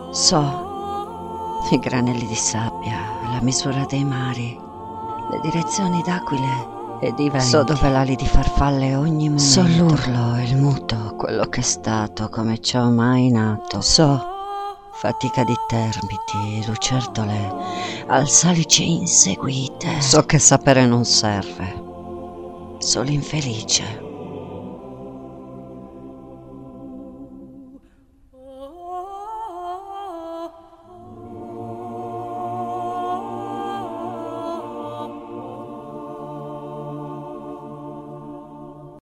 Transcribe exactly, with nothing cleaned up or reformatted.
So i granelli di sabbia, la misura dei mari, le direzioni d'aquile e di venti. So dove l'ali di farfalle ogni momento. So l'urlo, il muto, quello che è stato, come ciò mai nato. So fatica di termiti, lucertole al salice inseguite. So che sapere non serve. So l'infelice